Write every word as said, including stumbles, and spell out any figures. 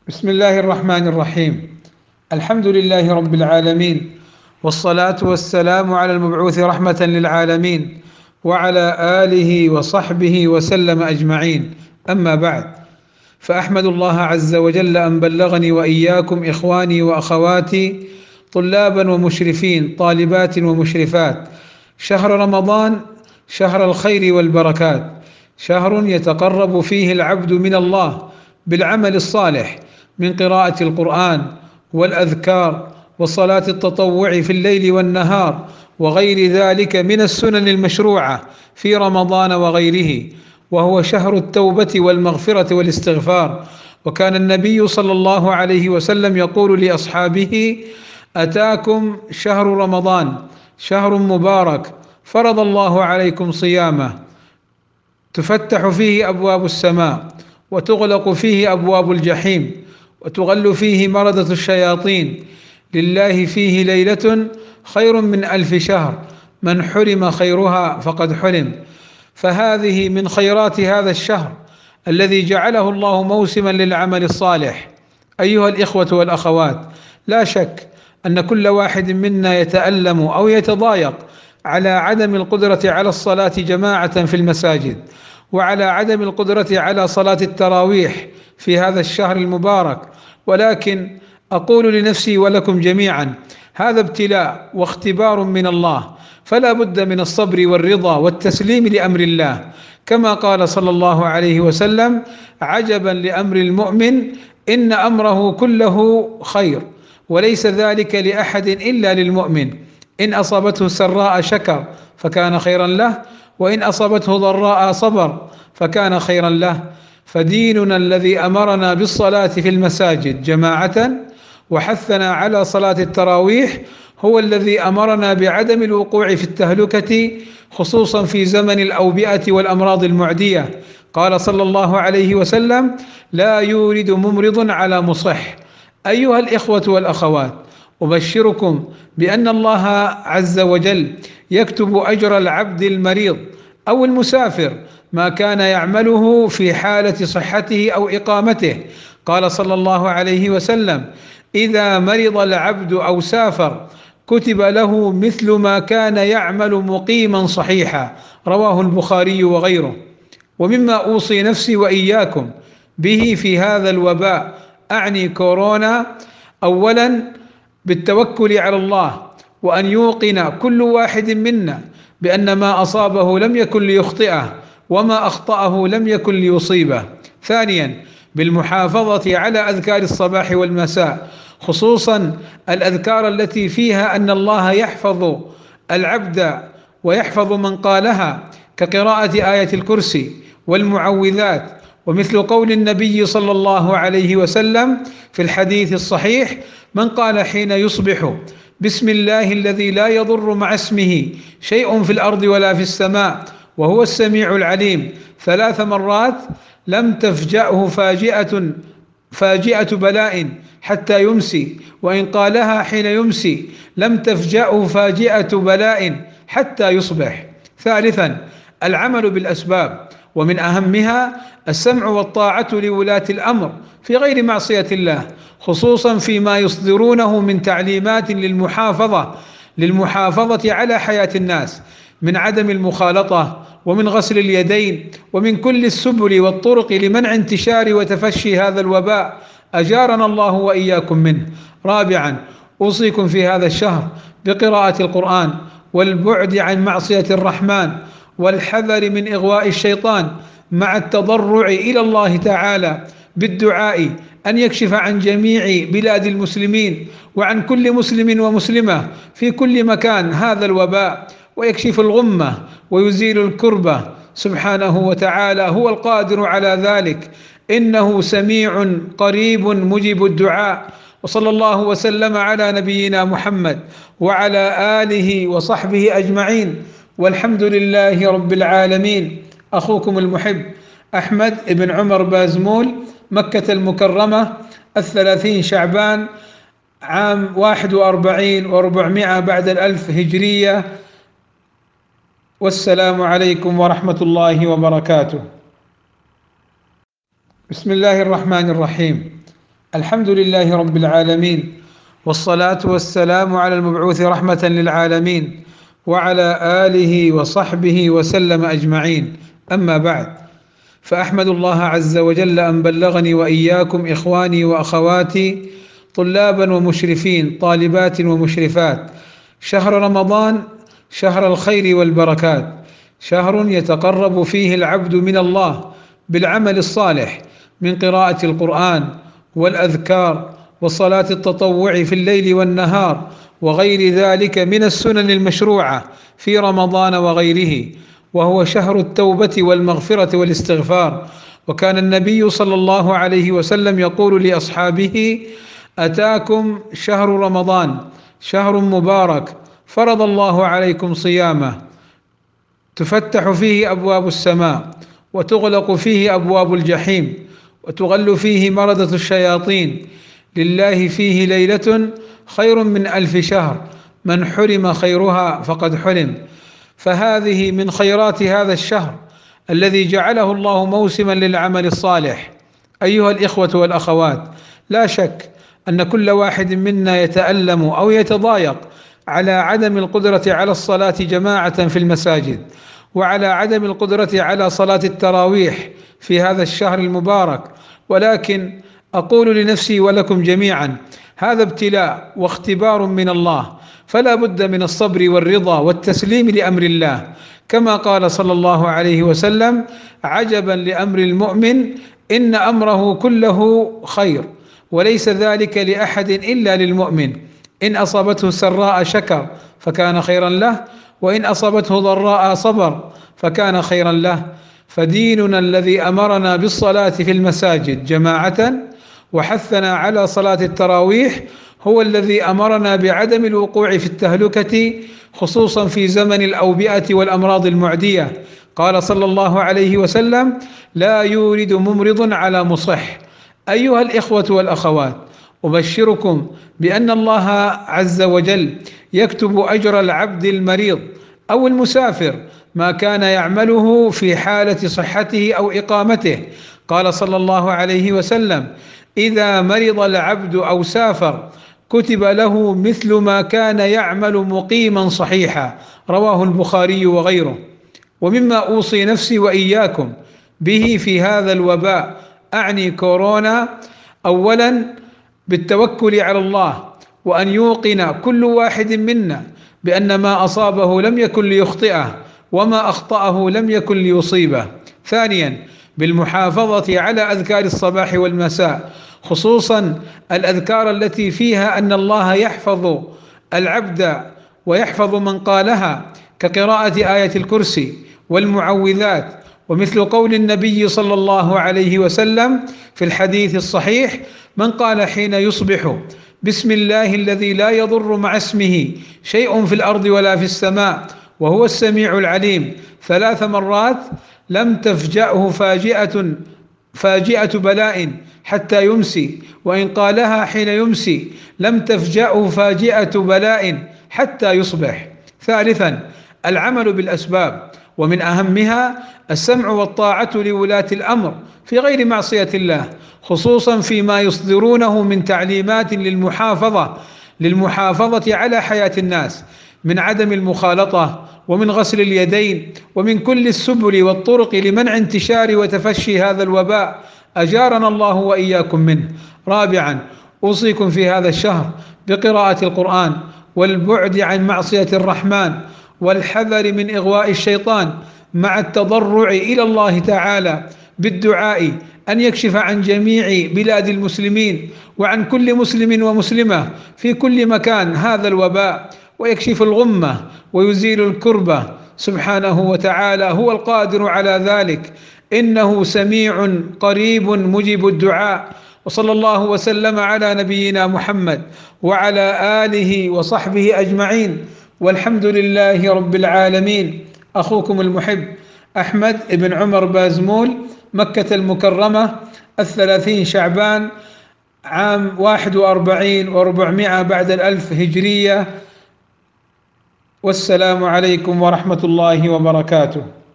بسم الله الرحمن الرحيم. الحمد لله رب العالمين، والصلاة والسلام على المبعوث رحمة للعالمين وعلى آله وصحبه وسلم أجمعين. أما بعد، فأحمد الله عز وجل أن بلغني وإياكم إخواني وأخواتي طلابا ومشرفين، طالبات ومشرفات، شهر رمضان شهر الخير والبركات، شهر يتقرب فيه العبد من الله بالعمل الصالح من قراءة القرآن والأذكار وصلاة التطوع في الليل والنهار وغير ذلك من السنن المشروعة في رمضان وغيره، وهو شهر التوبة والمغفرة والاستغفار. وكان النبي صلى الله عليه وسلم يقول لأصحابه: أتاكم شهر رمضان شهر مبارك فرض الله عليكم صيامه، تفتح فيه أبواب السماء وتغلق فيه أبواب الجحيم وتغل فيه مردة الشياطين، لله فيه ليلة خير من ألف شهر، من حرم خيرها فقد حرم. فهذه من خيرات هذا الشهر الذي جعله الله موسما للعمل الصالح. أيها الإخوة والأخوات، لا شك أن كل واحد منا يتألم أو يتضايق على عدم القدرة على الصلاة جماعة في المساجد، وعلى عدم القدرة على صلاة التراويح في هذا الشهر المبارك، ولكن أقول لنفسي ولكم جميعا: هذا ابتلاء واختبار من الله، فلا بد من الصبر والرضا والتسليم لأمر الله، كما قال صلى الله عليه وسلم: عجبا لأمر المؤمن إن أمره كله خير، وليس ذلك لأحد إلا للمؤمن، إن أصابته سراء شكر فكان خيرا له، وإن أصابته ضراء صبر فكان خيرا له. فديننا الذي أمرنا بالصلاة في المساجد جماعة وحثنا على صلاة التراويح هو الذي أمرنا بعدم الوقوع في التهلكة، خصوصا في زمن الأوبئة والأمراض المعدية. قال صلى الله عليه وسلم: لا يورد ممرض على مصح. أيها الإخوة والأخوات، أبشركم بأن الله عز وجل يكتب أجر العبد المريض أو المسافر ما كان يعمله في حالة صحته أو إقامته. قال صلى الله عليه وسلم: إذا مرض العبد أو سافر كتب له مثل ما كان يعمل مقيما صحيحا. رواه البخاري وغيره. ومما أوصي نفسي وإياكم به في هذا الوباء، أعني كورونا، أولا بالتوكل على الله، وأن يوقن كل واحد منا بأن ما أصابه لم يكن ليخطئه، وما أخطأه لم يكن ليصيبه. ثانيا بالمحافظة على أذكار الصباح والمساء، خصوصا الأذكار التي فيها أن الله يحفظ العبد ويحفظ من قالها، كقراءة آية الكرسي والمعوذات، ومثل قول النبي صلى الله عليه وسلم في الحديث الصحيح: من قال حين يصبح بسم الله الذي لا يضر مع اسمه شيء في الأرض ولا في السماء وهو السميع العليم ثلاث مرات لم تفجأه فاجئة فاجئة بلاء حتى يمسي، وإن قالها حين يمسي لم تفجأه فاجئة بلاء حتى يصبح. ثالثا العمل بالأسباب، ومن أهمها السمع والطاعة لولاة الأمر في غير معصية الله، خصوصا فيما يصدرونه من تعليمات للمحافظة للمحافظة على حياة الناس، من عدم المخالطة ومن غسل اليدين ومن كل السبل والطرق لمنع انتشار وتفشي هذا الوباء، أجارنا الله وإياكم منه. رابعا أوصيكم في هذا الشهر بقراءة القرآن والبعد عن معصية الرحمن والحذر من إغواء الشيطان، مع التضرع إلى الله تعالى بالدعاء أن يكشف عن جميع بلاد المسلمين وعن كل مسلم ومسلمة في كل مكان هذا الوباء، ويكشف الغمة ويزيل الكربة سبحانه وتعالى، هو القادر على ذلك، إنه سميع قريب مجيب الدعاء. وصلى الله وسلم على نبينا محمد وعلى آله وصحبه أجمعين، والحمد لله رب العالمين. أخوكم المحب أحمد بن عمر بازمول، مكة المكرمة، الثلاثين شعبان عام واحد وأربعين وأربعمائة بعد الألف هجرية. والسلام عليكم ورحمة الله وبركاته. بسم الله الرحمن الرحيم. الحمد لله رب العالمين، والصلاة والسلام على المبعوث رحمة للعالمين وعلى آله وصحبه وسلم أجمعين. أما بعد، فأحمد الله عز وجل أن بلغني وإياكم إخواني وأخواتي طلابا ومشرفين، طالبات ومشرفات، شهر رمضان شهر الخير والبركات، شهر يتقرب فيه العبد من الله بالعمل الصالح من قراءة القرآن والأذكار وصلاة التطوع في الليل والنهار وغير ذلك من السنن المشروعة في رمضان وغيره، وهو شهر التوبة والمغفرة والاستغفار. وكان النبي صلى الله عليه وسلم يقول لأصحابه: أتاكم شهر رمضان شهر مبارك فرض الله عليكم صيامه، تفتح فيه أبواب السماء وتغلق فيه أبواب الجحيم وتغل فيه مردة الشياطين، لله فيه ليلة خير من ألف شهر، من حرم خيرها فقد حرم. فهذه من خيرات هذا الشهر الذي جعله الله موسما للعمل الصالح. أيها الإخوة والأخوات، لا شك أن كل واحد منا يتألم أو يتضايق على عدم القدرة على الصلاة جماعة في المساجد، وعلى عدم القدرة على صلاة التراويح في هذا الشهر المبارك، ولكن أقول لنفسي ولكم جميعا: هذا ابتلاء واختبار من الله، فلا بد من الصبر والرضا والتسليم لأمر الله، كما قال صلى الله عليه وسلم: عجبا لأمر المؤمن إن أمره كله خير، وليس ذلك لأحد إلا للمؤمن، إن أصابته سراء شكر فكان خيرا له، وإن أصابته ضراء صبر فكان خيرا له. فديننا الذي أمرنا بالصلاة في المساجد جماعة وحثنا على صلاة التراويح هو الذي أمرنا بعدم الوقوع في التهلكة، خصوصا في زمن الأوبئة والأمراض المعدية. قال صلى الله عليه وسلم: لا يورد ممرض على مصح. أيها الإخوة والأخوات، أبشركم بأن الله عز وجل يكتب أجر العبد المريض أو المسافر ما كان يعمله في حالة صحته أو إقامته. قال صلى الله عليه وسلم: إذا مرض العبد أو سافر كتب له مثل ما كان يعمل مقيما صحيحا. رواه البخاري وغيره. ومما أوصي نفسي وإياكم به في هذا الوباء، أعني كورونا، أولا بالتوكل على الله، وأن يوقن كل واحد منا بأن ما أصابه لم يكن ليخطئه، وما أخطأه لم يكن ليصيبه. ثانيا بالمحافظة على أذكار الصباح والمساء، خصوصا الأذكار التي فيها أن الله يحفظ العبد ويحفظ من قالها، كقراءة آية الكرسي والمعوذات، ومثل قول النبي صلى الله عليه وسلم في الحديث الصحيح: من قال حين يصبح بسم الله الذي لا يضر مع اسمه شيء في الأرض ولا في السماء وهو السميع العليم ثلاث مرات لم تفجأه فاجئة فاجئة بلاء حتى يمسي، وإن قالها حين يمسي لم تفجأه فاجئة بلاء حتى يصبح. ثالثا العمل بالأسباب، ومن أهمها السمع والطاعة لولاة الأمر في غير معصية الله، خصوصا فيما يصدرونه من تعليمات للمحافظة للمحافظة على حياة الناس، من عدم المخالطة، ومن غسل اليدين، ومن كل السبل والطرق لمنع انتشار وتفشي هذا الوباء، أجارنا الله وإياكم منه. رابعا أوصيكم في هذا الشهر بقراءة القرآن والبعد عن معصية الرحمن والحذر من إغواء الشيطان، مع التضرع إلى الله تعالى بالدعاء أن يكشف عن جميع بلاد المسلمين وعن كل مسلم ومسلمة في كل مكان هذا الوباء، ويكشف الغمة ويزيل الكربة سبحانه وتعالى، هو القادر على ذلك، إنه سميع قريب مجيب الدعاء. وصلى الله وسلم على نبينا محمد وعلى آله وصحبه أجمعين، والحمد لله رب العالمين. أخوكم المحب أحمد بن عمر بازمول، مكة المكرمة، الثلاثين شعبان عام واحد وأربعين وأربعمائة بعد الألف هجرية. والسلام عليكم ورحمة الله وبركاته.